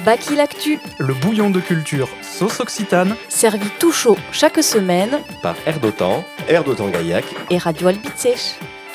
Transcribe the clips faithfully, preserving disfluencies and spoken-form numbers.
Baki l'actu, le bouillon de culture sauce occitane, servi tout chaud chaque semaine par Air d'Otan, Air d'Otan Gaillac et Radio Albitzech.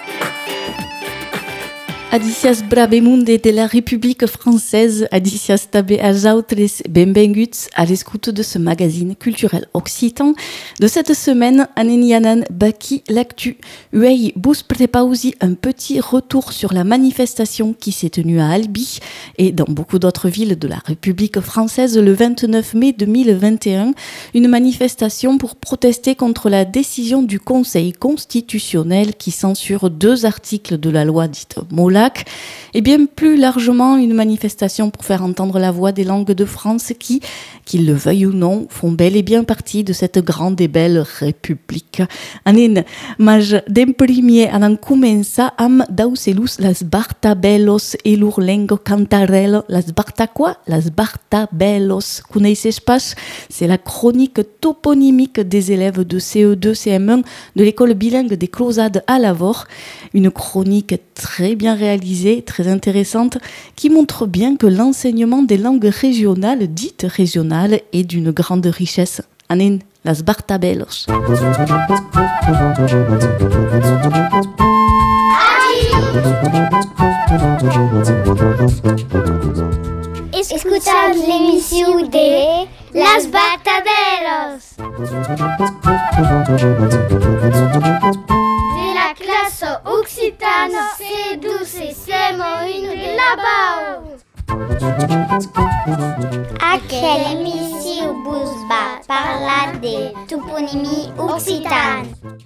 Adicias brabemunde de la République française, adicias tabe ajautres benvenguts à l'écoute de ce magazine culturel occitan. De cette semaine, anenianan Baki l'actu. Uei bus prepausi un petit retour sur la manifestation qui s'est tenue à Albi et dans beaucoup d'autres villes de la République française le vingt-neuf mai deux mille vingt et un. Une manifestation pour protester contre la décision du Conseil constitutionnel qui censure deux articles de la loi dite Molac. Et bien plus largement une manifestation pour faire entendre la voix des langues de France qui, qu'ils le veuillent ou non, font bel et bien partie de cette grande et belle République. Anen, maj d'imprimier anan comença am dauselus las bartabelos elur lengo cantarel, las barta quoi? Las bartabelos. Connaissez pas? C'est la chronique toponymique des élèves de C E deux C M un de l'école bilingue des Closades à Lavore. Une chronique très bien réalisée réalisée, très intéressante, qui montre bien que l'enseignement des langues régionales, dites régionales, est d'une grande richesse. Anen, las bartabelos. Escuchad l'émission de Las Bartabelos de la classe occitane C douze C M un de là-bas. A quelle émission vous va parler de toponymie occitane?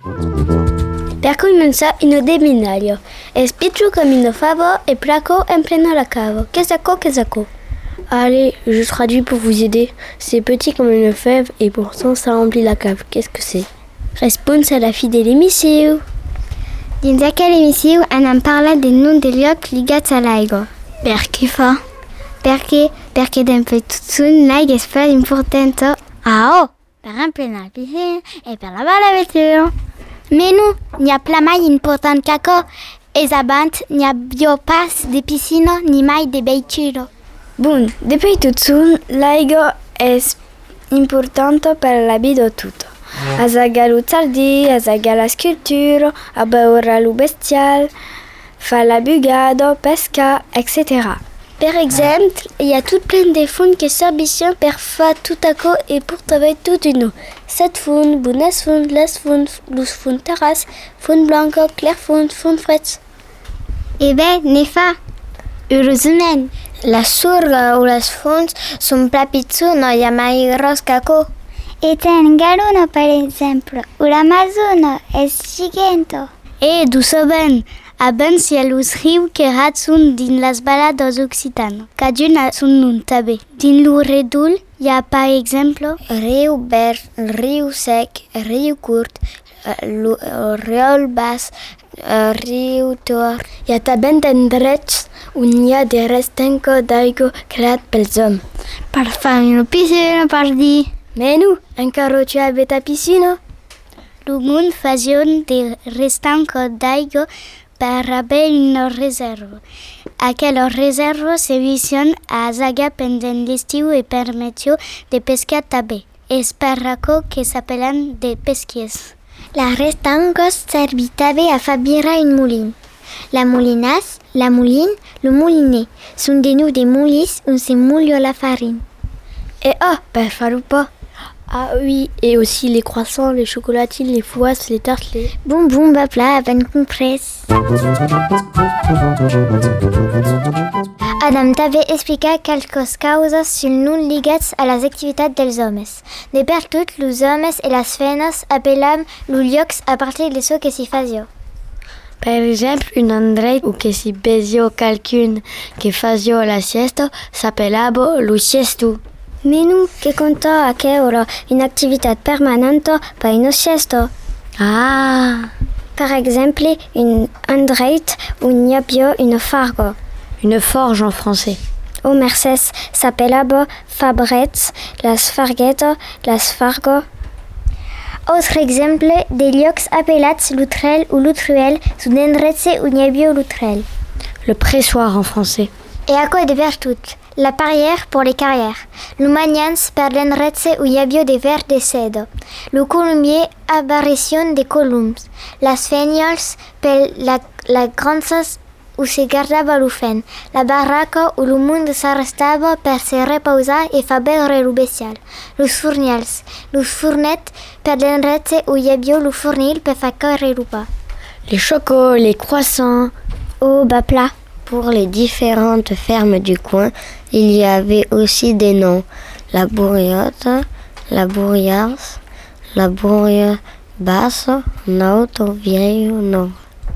Per cominciare in deminario, è spiccio camino favo e placo en pleno la cave. Qu'est-ce que c'est? Allez, je traduis pour vous aider. C'est petit comme une fève et pourtant ça remplit la cave. Qu'est-ce que c'est? Réponse à la fille de l'émission. Dins aquella émission, on en parla des noms des llocs ligats a l'aigua. Per què fa? Perquè, perquè d'empe tutun l'aigua és per important. Ah oh, per emplenar la piscina e per lavar la vettura. Mais non, n'hi ha pla mai important qu'aco. És abans n'hi ha bio pas de piscina ni mai de veiciro. Bun, depuis tutun, l'aigua és importante per la vida tutta. A zagar lo tardi, a zagar la sculptura, a beure lo bestial, fa la bugada, pesca, et cetera. Per exemple, il y a tout plein de fonds qui servent per faire tout à coup et pour travailler tout une. Cette fond, bonnes fond, les fonds, los fonds terrasse, fond blanco, clair fond, fond frais. Eh ben, ne fa. Heureusement. La surga o les fonts són pla pitjor, no hi ha mai gros caco. E ten Garona, per exemple, o l'Amazona és gigante. Eh, d'ho sabem. Abans hi ha los rius que rats són dins les balades occitanes. Cadun ha son nom també. Dins lo redol hi ha, per exemple, riu verd, riu sec, riu curt, el riu bas, riu tor. Hi ha també indrets on hi ha de restenco d'aigua creat pels homes. Per fer una piscina, per dir. Mais nous, encara tu avais ta piscina? Le monde faisait des restenco d'aigua per haver una reserva. Aquella reserva servien a zaga pendant l'estiu i permetia de pescar també. És per això que s'appellen de pesquiers. La restancos servit també a fabricar un molin. La molinasse, la moline, le molinet són des noms de molis on se moule la farine. Et ah, per faire pas. Ah oui, et aussi les croissants, les chocolatines, les fouasses, les tartes, les... Bon, bon, bah, plat, ben compresse. Adam t'avait expliqué quelques causes sur nous ligats à les activités des hommes. De per toutes, les hommes et les feines appellent les llocs à partir de ce que s'y faisait. Par exemple, un endroit où que s'y baisait quelqu'un qui faisait la siesta s'appellait le siesto. Mais nous, que compte à quelle une activité permanente, pas une siesta. Ah! Par exemple, un endroit où il y a bien une fargo. Une forge en français. Au Mercès s'appelle fabrette, las farguettes, las fargo. Autre exemple, des llocs appellats l'outrel ou l'outruel sont des endroits où il y a bien l'outrel. Le pressoir en français. Et à quoi de faire tout? La parière pour les carrières. L'Humanians per l'enretse u yabio de ver de cedo. Le colombier apparition des colombs. Las feniols per la, la granzas où se guardava l'ufen. La barraca où le monde s'arrestava per se reposar et faber le bestial. Los fournials. Los fournettes per l'enretse u yabio le fournil per facar le lupa. Les chocos, les croissants. Au bas plat. Pour les différentes fermes du coin, il y avait aussi des noms. La Bourriotte, la Bourriars, la Bourrière basse, Nauto vieil nom.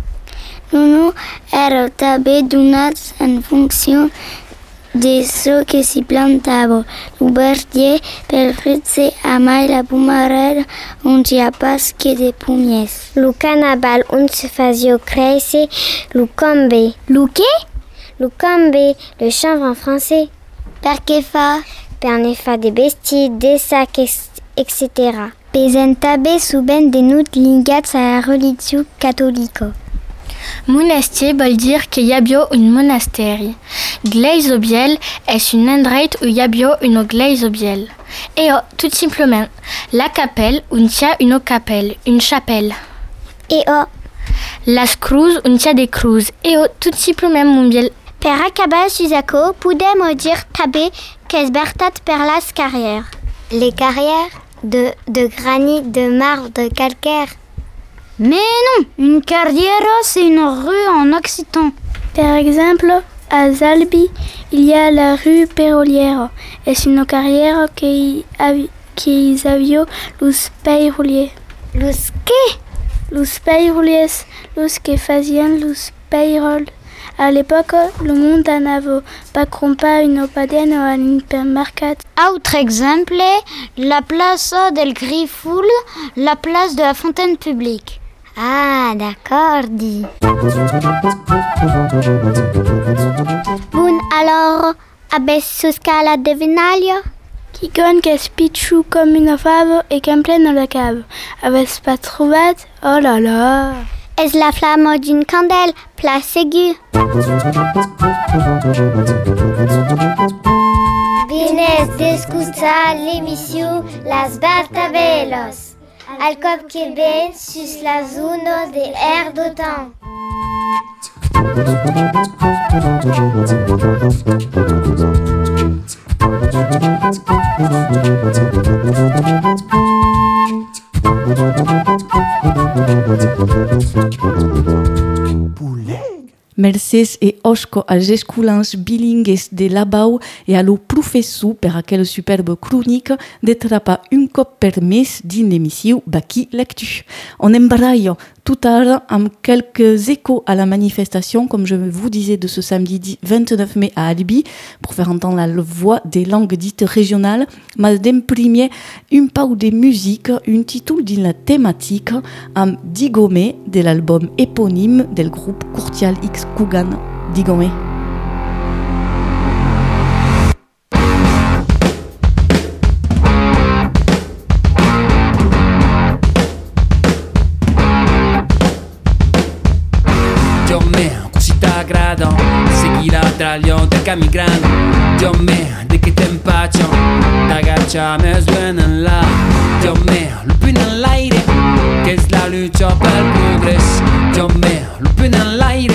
Nous erano també donats en fonction de ce que s'y plantava. L'aubergier per ritze amai la pomarera on n'y a pas que de pommiers. Le canabal on se faisait crescer le cambe. Le què? Le cambe, le chanvre en français. Per què fa? Per ne fa des besties, des sacs, et cetera. Pesen també sovint de nuts lligats a la religió catòlica. Monastier veut dire qu'il y a bio un monastère. Glaise au biel est une endroit où il y a bio une glaise au biel. Et oh, tout simplement, la capelle, on tient une capelle, une chapelle. Et oh, las cruz, on tient des cruz. Et oh, tout simplement, mon biel. Per acabar, Suzako, podem dire també que és veritat per les carrières. Les carrières de, de granit, de marbre, de calcaire. Mais non, une carrière, c'est une rue en occitan. Par exemple, à Zalbi, il y a la rue Pérolière. C'est une carrière qui qu'ils avaient los payrouliers. Los qué? Los payrouliers, los que faisaient los payrolls. À l'époque, le monde en avait pas compas une opadienne à l'hypermarché. Autre exemple, la place del Grifoul, la place de la fontaine publique. Ah, d'accord, dit. Bon, alors, abes susca la devinaglia? Qui conne qu'est pitchou comme une fave et qu'en pleine la cave. Avais pas trouvé? Oh là là! Est la flamme d'une candelle, place aiguë. Vines d'escuchar l'émission Las Bartabelos. Al cop que ven sus las uno de air d'autant. Mercès et Oshko a gesculans bilingues de Labau et a lo professor per aquelle superbe chronique d'être pas un cop per mes din l'émission Baki Lectu. On embraille tout à l'heure amb quelques échos à la manifestation, comme je vous disais, de ce samedi vingt-neuf mai à Albi, pour faire entendre la voix des langues dites régionales, mais d'imprimer un pau de musique, un titre d'une la thématique, amb Digomé de l'album éponyme del groupe Courtial X Kugan. Digomé. Seguirà tra gli otri migrani. Dio mio, di che tempaccio da caccia me suena là. Dio mio, lupi nell'aire che è la luce per progresso. Dio mio, lupi nell'aire.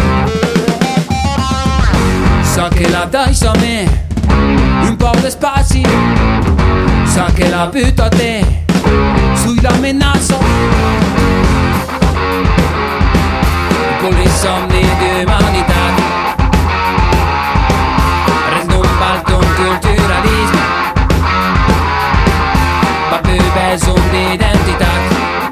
So che la dai a me un po' di spazi. So che la butto a te sulla menasso. Con i somni di umanità rendo un balcon culturalismo ma più peso di identità.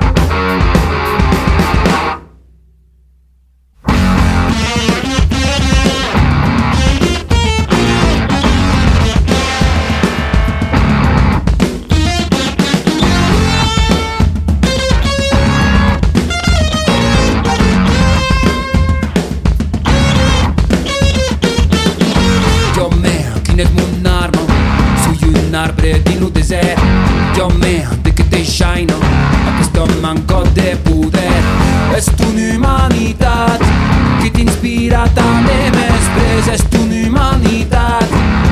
Din un desert, Dio mio, di che te shine a questo manco de poder. È un'umanità che ti ispira dalle me spese. È un'umanità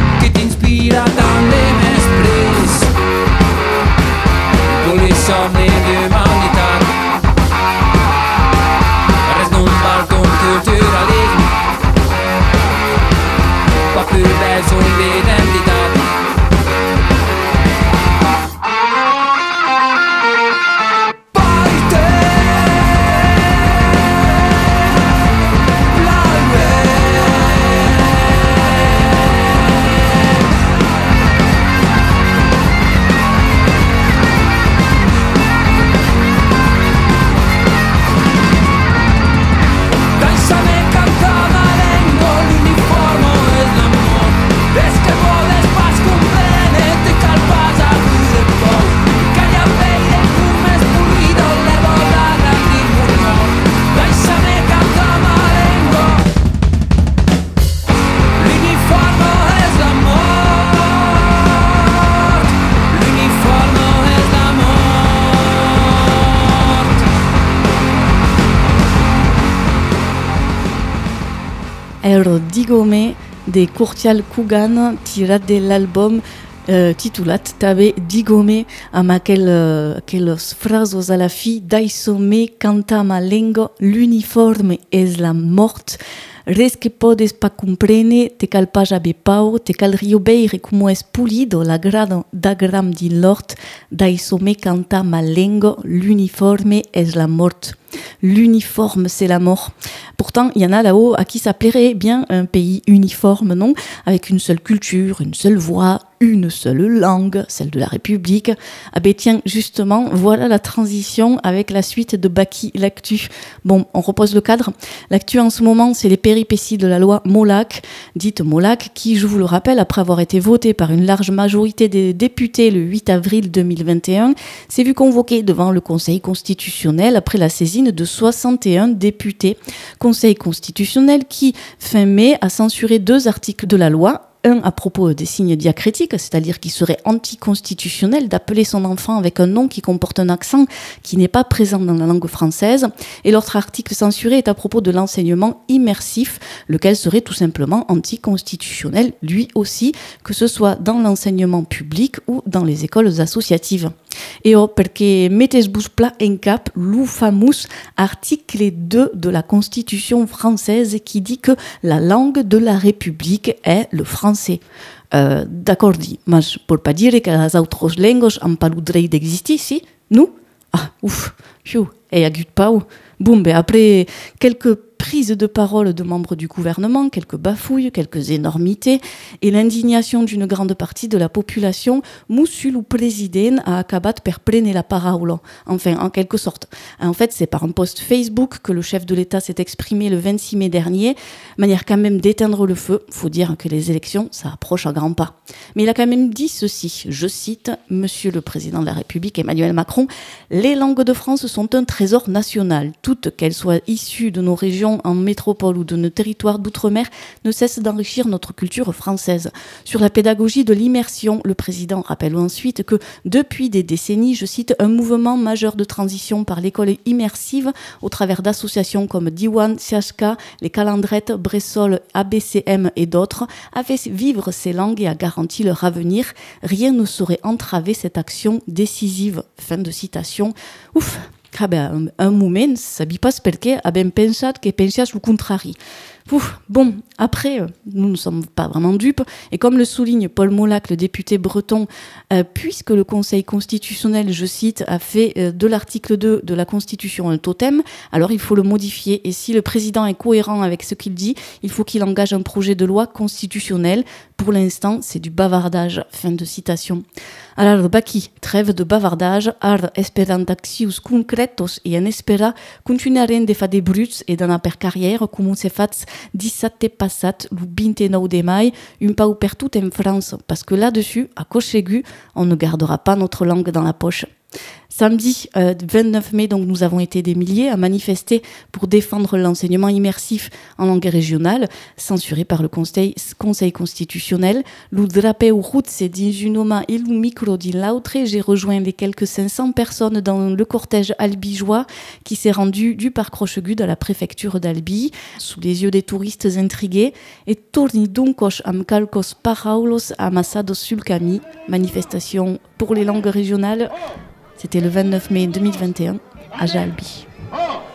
era Digome de Curtial Kugan, tirat de l'album Uh, titulat també Digome, amb aquel, uh, aquelles frases a la fi d'aisome canta ma lengo, l'uniforme és la mort, res que podes pa comprene, te cal pas haver pau, te cal rio beire como es pulido la grado d'agram di l'hort, d'aisome canta ma lengo, l'uniforme és la mort. L'uniforme, c'est la mort. Pourtant, il y en a là-haut à qui ça plairait bien un pays uniforme, non ? Avec une seule culture, une seule voix, une seule langue, celle de la République. Ah ben tiens, justement, voilà la transition avec la suite de Baki, l'actu. Bon, on repose le cadre. L'actu en ce moment, c'est les péripéties de la loi Molac, dite Molac, qui, je vous le rappelle, après avoir été votée par une large majorité des députés le huit avril deux mille vingt et un, s'est vu convoquée devant le Conseil constitutionnel après la saisine de soixante et un députés. Conseil constitutionnel qui, fin mai, a censuré deux articles de la loi. Un à propos des signes diacritiques, c'est-à-dire qu'il serait anticonstitutionnel d'appeler son enfant avec un nom qui comporte un accent qui n'est pas présent dans la langue française. Et l'autre article censuré est à propos de l'enseignement immersif, lequel serait tout simplement anticonstitutionnel, lui aussi, que ce soit dans l'enseignement public ou dans les écoles associatives. Et oh, perché mettez-vous plat en cap le fameux article deux de la Constitution française qui dit que la langue de la République est le français. Euh, d'accord dit, mais pour pas dire que les autres langues n'ont pas le droit d'exister, si? Nous? Ah, ouf, pfiou, et à pas où. Boum, ben après quelques prises de parole de membres du gouvernement, quelques bafouilles, quelques énormités et l'indignation d'une grande partie de la population, Moussul ou président a acabat per prendre la parole. Enfin, en quelque sorte. En fait, c'est par un post Facebook que le chef de l'État s'est exprimé le vingt-six mai dernier, manière quand même d'éteindre le feu. Faut dire que les élections, ça approche à grands pas. Mais il a quand même dit ceci, je cite, Monsieur le Président de la République Emmanuel Macron, les langues de France sont un trésor national. Toutes qu'elles soient issues de nos régions en métropole ou de nos territoires d'outre-mer ne cessent d'enrichir notre culture française. Sur la pédagogie de l'immersion, le président rappelle ensuite que depuis des décennies, je cite, un mouvement majeur de transition par l'école immersive au travers d'associations comme Diwan, C H K, les Calandrettes, Bressol, A B C M et d'autres, a fait vivre ces langues et a garanti leur avenir. Rien ne saurait entraver cette action décisive. Fin de citation. Ouf! Ah ben, un moment, sabi pas perquè abem pensat que pensias le contrari. Ouf, bon, après, nous ne sommes pas vraiment dupes, et comme le souligne Paul Molac, le député breton, euh, puisque le Conseil constitutionnel, je cite, a fait euh, de l'article deux de la Constitution un totem, alors il faut le modifier, et si le président est cohérent avec ce qu'il dit, il faut qu'il engage un projet de loi constitutionnel. Pour l'instant, c'est du bavardage. Fin de citation. Alors, Baki, trêve de bavardage, ar esperant accions concretos et en espera continuarem de fer de bruts et d'anar per carrière, com se fats dissabte passat, le vingt-neuf de mai, un pau per tout en France, parce que là-dessus, à Cochegu, on ne gardera pas notre langue dans la poche. Samedi euh, vingt-neuf mai, donc, nous avons été des milliers à manifester pour défendre l'enseignement immersif en langue régionale, censuré par le Conseil, conseil constitutionnel. Le drapeu rouge dins une home et le micro din l'autre. J'ai rejoint les quelques cinq cents personnes dans le cortège albigeois qui s'est rendu du parc Rochegud à la préfecture d'Albi, sous les yeux des touristes intrigués. Et torni duncos am calcos paraulos amassados sul cami. Manifestation pour les langues régionales. C'était le vingt-neuf mai deux mille vingt et un à Jalbi. Oh,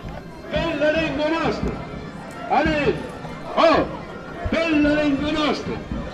bella lingua nostra! Allez! Oh, bella lingua nostra!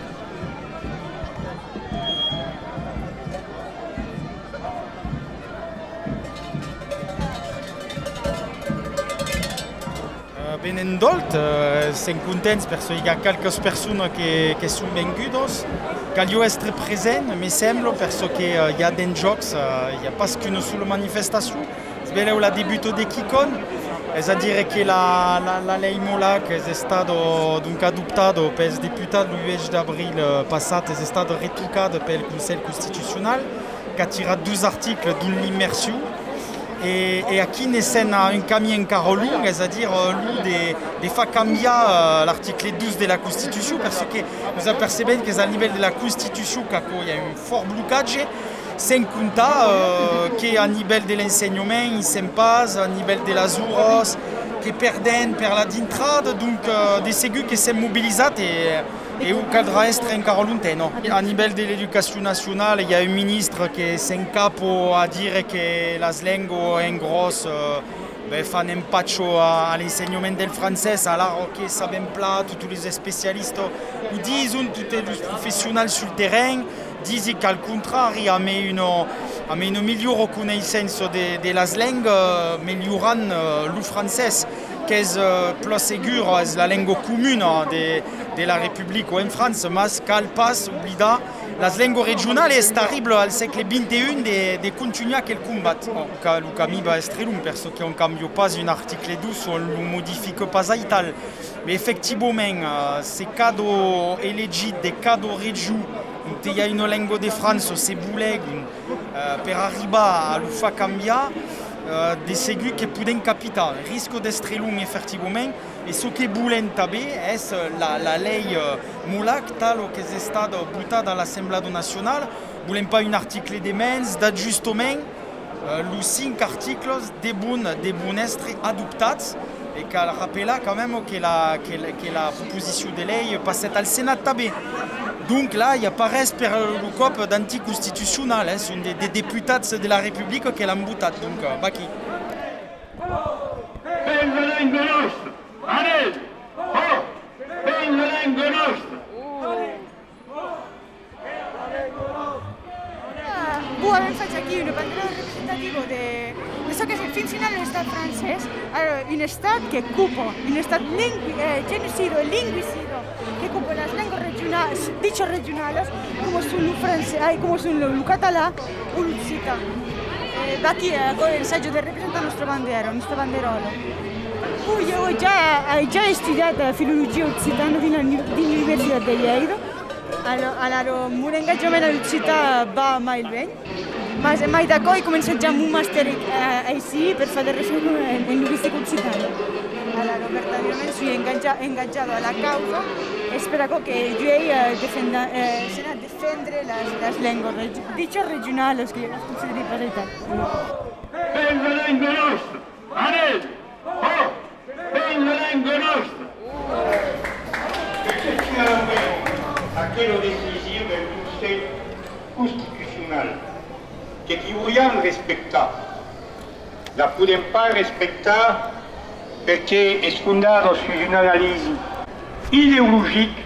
Benendolt, uh, sem contents perso hi ha quelques persones que, que són vengudes. Cal jo estre present, me sembla, perso que uh, hi ha den jocs, uh, hi ha pas qu'una sola manifestació. Sveleu la debuto de Kikon, és a dire que la, la, la lei Molac és estado donc adoptado pels deputats el huit d'abril passat, és estado retocada pel Consell Constitucional, que ha tirat dos articles d'une l'immersió. Et, et aquí n'essent un camí encara long, és a dir, l'un de, de fa canviar uh, l'article douze de la Constitució, parce que nous apercebem que és al nivell de la Constitució que hi ha un fort blocatge, sem comptar uh, que a nivell de l'ensenyament, i sem pas, a nivell de les hores, che perden per la dintrada, donc uh, des ségus qui sont mobilisés et, et où cadra estre encore lontano. A niveau de l'éducation nationale, il y a un ministre qui s'encapo a dire que la langue en gros uh, ben, fan un patcho à, à l'enseignement del français, alors que ça vient plat, tous les spécialistes ou disent, tous les professionnels sur le terrain, disent qu'au contraire, il y a une, une meilleure connaissance de, de la langue, améliorant uh, le français, qui est uh, plus ségur, est la langue commune de, de la République en France, mais qu'elle passe, oublia, la langue régionale est terrible au siècle vingt et un de, de continuer à quel combat. Le camino est très long, parce qu'on ne change pas un article douze, on ne le modifie pas à Italie. Mais effectivement, ces cadeaux élegis, des cadeaux régions, il y a une langue de France, c'est boulet, pour arriver à le faire changer, des ségus qui peuvent capiter. Le risque d'être très long, effectivement. Et ce qui est boulet est la, la loi Moulac, tal que est stade buttée dans l'Assemblée nationale. Nous ne voulons pas un article de mens, d'ajustement, les cinq articles de bons de bons adoptés. Et qu'elle rappelle quand même que la, que la, que la proposition de loi passait au Sénat tabé. Donc là, il y a pas reste pour le cop d'anticonstitutionnel, hein, ce sont des, des députés de la République qui l'ont bouté. Donc, euh, Baki. Allez! Oh! Ben la lingua nostra! Vous avez fait aquí un pantaló representativo de, de eso que es el fin final del Estado francés, un Estado que ocupa, un Estado lingui, eh, genocido e linguicido, que ocupa las lenguas regionales, dichos regionales, como son el francés, como son el catalán o el occitano. Eh, aquí eh, con el sello de representar nuestro bandero, nuestro banderolo. Poi ho già, ho già studiato filologia occitana all'Università di Lleida. Allora, il mio engagement all'Occità va mai bene. Ma, ma da poi ho cominciato già un master eh, ici per fare ricerca in linguistica occitana. Allora, veramente sono ingaggiato alla causa e spero che io eh, difenda, eh, se ne difendere le lingue reg- dice regionali che si di parità. Ben la lingua nostra! Allez! Oh! Ben la lingua nostra! A quello decisivo del Conseil constitutionnel che vogliamo rispettare. La possiamo pas rispettare perché è fondato su un'analisi ideologique,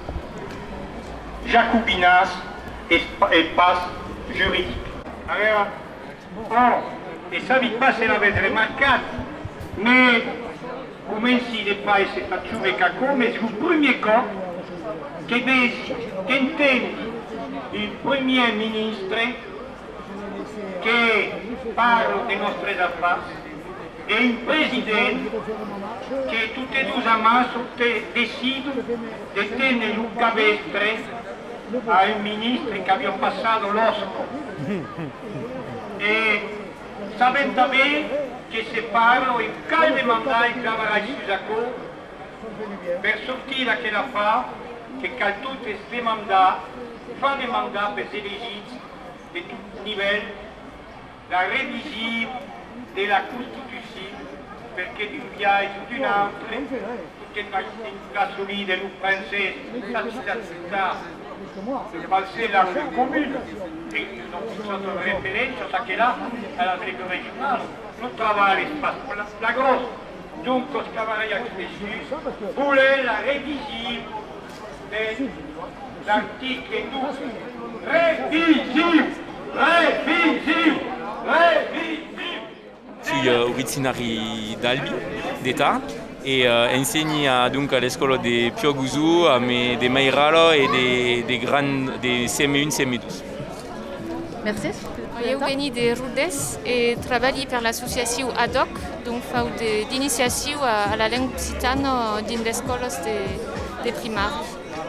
jacobinasse et, et pas juridique. Alors, oh, e ça vi pas se l'avete remarcato, mais come si ne pas se faccio cacao, mais c'est le premier cas che vedi, che intendi il Premier Ministre che parla delle nostre affari e il Presidente che tutte e due amasso decidono di tenere un cabestre a un Ministro che abbiamo passato l'osco e sapendo bene che se parla in calde mandato in Cavarai Susaco per sortire che la fa che cal tutti questi mandati fanno dei mandati per elegiti di tutti i livelli, la revisione della Costituzione, perché di un viaggio di un altro, tutte le gasoline del francese, la città, le balse la comune, e non faccio referenza a che là, alla legge regionale, non trovare spazio, la, la grossa, dunque scavarei a questo, vuole la revisione l'article douze. Révisif! Révisif! Révisif! Suis uh, originari d'Albi, d'État, et uh, enseigne uh, donc à l'école de Pioguzu, uh, mais de Mairalo et des de grandes des C M un, C M douze. Merci. Eu veni de Rodez et travaille pour l'association A D O C, donc fait d'initiative à la langue occitane dans les écoles de, de primaire.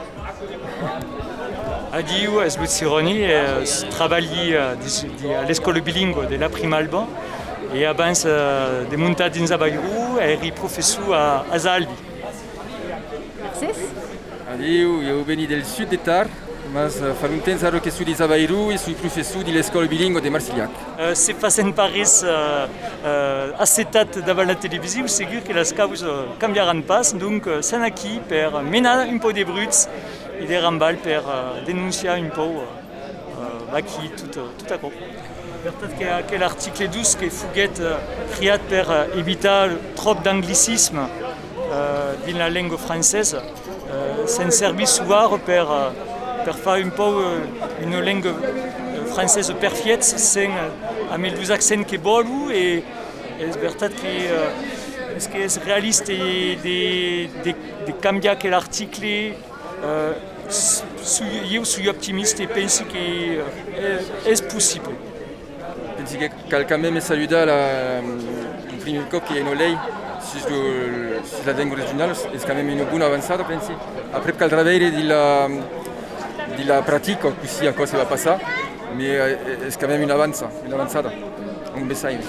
Adieu, es Luzzironi, travaille à l'école bilingue de la Prima Alban et abans de montar dins a Bayrou et professeur à, à Zalbi. Merci. Adieu, eu veni del sud de Tar, Mas fa un temps ara che studi Zabairu e sui professori dell'Escola Bilingue de Marsillac. Uh, se facen pares uh, uh, acetat davant la televisió, segur que les causes canviaran pas, donc uh, són aquí per menar un peu de bruts i de rambal per uh, denunciar un peu uh, aquí tot, tot a cop. Veritat que aquell article dos que foguet uh, creat per uh, evitar trop d'anglicisme uh, dins la llengua francesa, uh, se'n servís soir per, uh, per fer un peu uh, una llengua française perfecte, sem, amb els accents que volu, i és veritat que, uh, és, que és realista de, de, de canviar aquell article. Uh, jo soy optimista i penso que uh, és possible. Penso que cal quand même saludar la, el primer cop que hi ha una llei sur, sur la llengua regional, és quand même una bona avançada, penso. Après caldrà veure de la, de la pràctica, si a cosa va passar, mais és quand même una avança, una avançada, un missatge.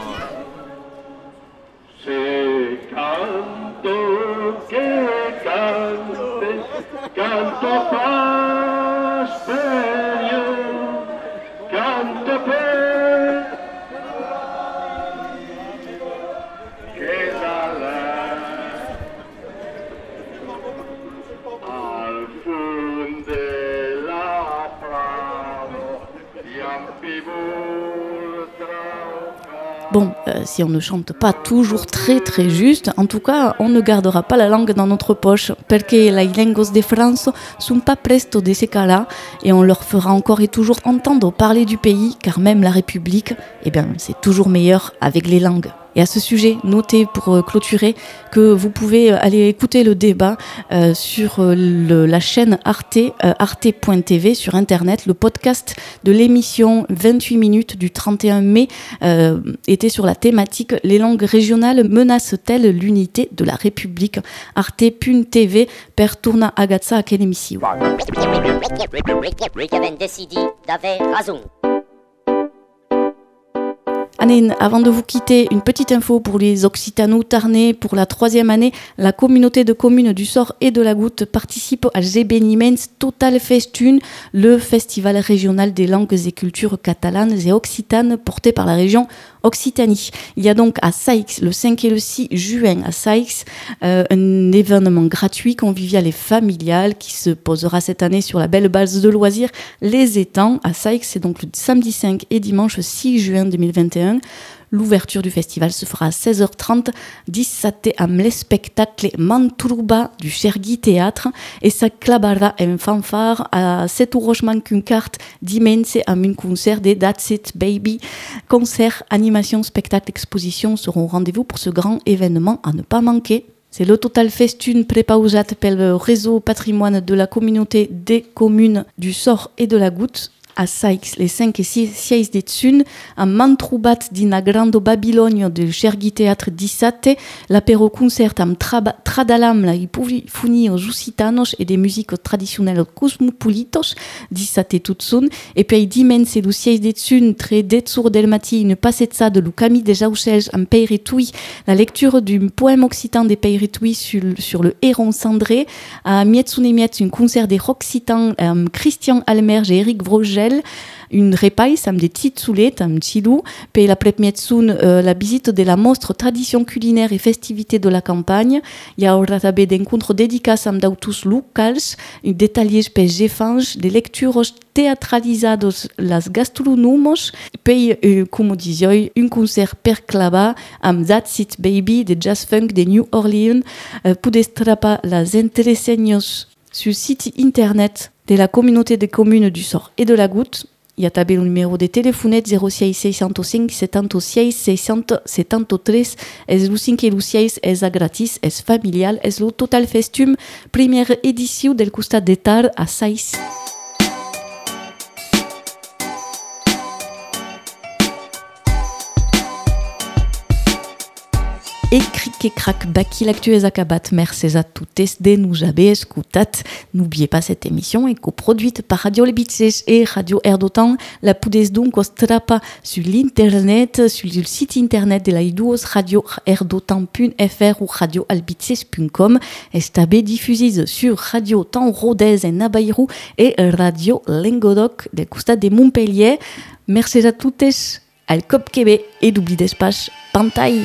Se canto que cantes, canto pas per jo, canto per que l'ala al fund de la prado i ampibul Bon, euh, si on ne chante pas toujours très très juste, en tout cas, on ne gardera pas la langue dans notre poche, porque les lengos de France sont pas presto de ces cas-là, et on leur fera encore et toujours entendre parler du pays, car même la République, eh bien, c'est toujours meilleur avec les langues. Et à ce sujet, notez pour euh, clôturer que vous pouvez aller écouter le débat euh, sur euh, le, la chaîne Arte, euh, arte point t v sur Internet. Le podcast de l'émission vingt-huit minutes du trente et un mai euh, était sur la thématique « Les langues régionales menacent-elles l'unité de la République ?» arte point t v per tornar a agazza aquella émission. Anen, avant de vous quitter, une petite info pour les Occitano-Tarnais. Pour la troisième année, la communauté de communes du Sort et de la Goutte participe à Gébenimens Total Festun, le festival régional des langues et cultures catalanes et occitanes porté par la région Occitanie. Il y a donc à Saix, le cinq et le six juin à Saix, euh, un événement gratuit, convivial et familial qui se posera cette année sur la belle base de loisirs Les Étangs à Saix. C'est donc le samedi cinq et dimanche six juin deux mille vingt et un. L'ouverture du festival se fera à seize heures trente, dissabte amb le spectacle Mantruba du Chergui Théâtre et ça clabara en fanfare à sept euros manque une carte dimanche amb un concert de That's It Baby. Concert, animation, spectacle, exposition seront au rendez-vous pour ce grand événement à ne pas manquer. C'est le Total Festun prépausat pel réseau patrimoine de la communauté des communes du Sort et de la Goutte à Saix, les cinq et six de Tsun, à Mantrubat dina Grande Babilogne de Chergui Théâtre dissabte, l'apéro concert am traba, Tradalam la funi aux Occitanos et des musiques traditionnelles cosmopolitos dissabte tutsun, et puis dimanche le six de Tsun, très d'etsur del mati, une passezza de Lucami de Jauchelge am Peyretouy, la lecture du poème occitan des Peyretouy sur, sur le héron cendré, à Mietsune Mietz, un concert des Roccitans, um, Christian Almerge et Eric Vrogel, une repaille, ça me des petites soulettes, un petit loup, puis la prepmietsun, euh, la visite de la mostre tradition culinaire et festivités de la campagne. Il y a aussi des rencontres dédicaces am d'autus locals, un détaillé pe jefange, des lectures teatralizados las gastronomos, puis, euh, comme disais, un concert per clava am That's It Baby de jazz funk de New Orleans, euh, pudestrapa las intereseños sur le site internet de la communauté des communes du Sort et de la Goutte. Il y a tabé le numéro de téléphonettes zéro six six zéro cinq soixante-seize six cent soixante-treize. Es le cinq et le six es a gratis, es familial, es le Total Festum, première édition del Costat de Tar à Saix. E cric e crac baki l'actu es acabat. Merci à toutes de nous avez escutat. N'oubliez pas cette émission est coproduite par Radio Les Bitses et Radio Air d'Otan. La poudez donc au strapa sur l'internet, sur le site internet de la iduos radio air d'otan point f r ou radio albitses point com. Estabé diffusée sur Radio Temps Rodez et Nabairou et Radio Lengodoc de Costa de Montpellier. Merci à toutes. Al Cop Québec et d'oubli d'espace Pantaille.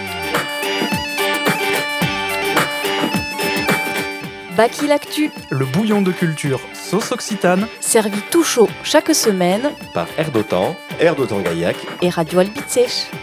Baki l'actu, Le bouillon de culture sauce occitane, servi tout chaud chaque semaine Par Air d'Otan, Air d'Otan Gaillac et Radio Albitsech.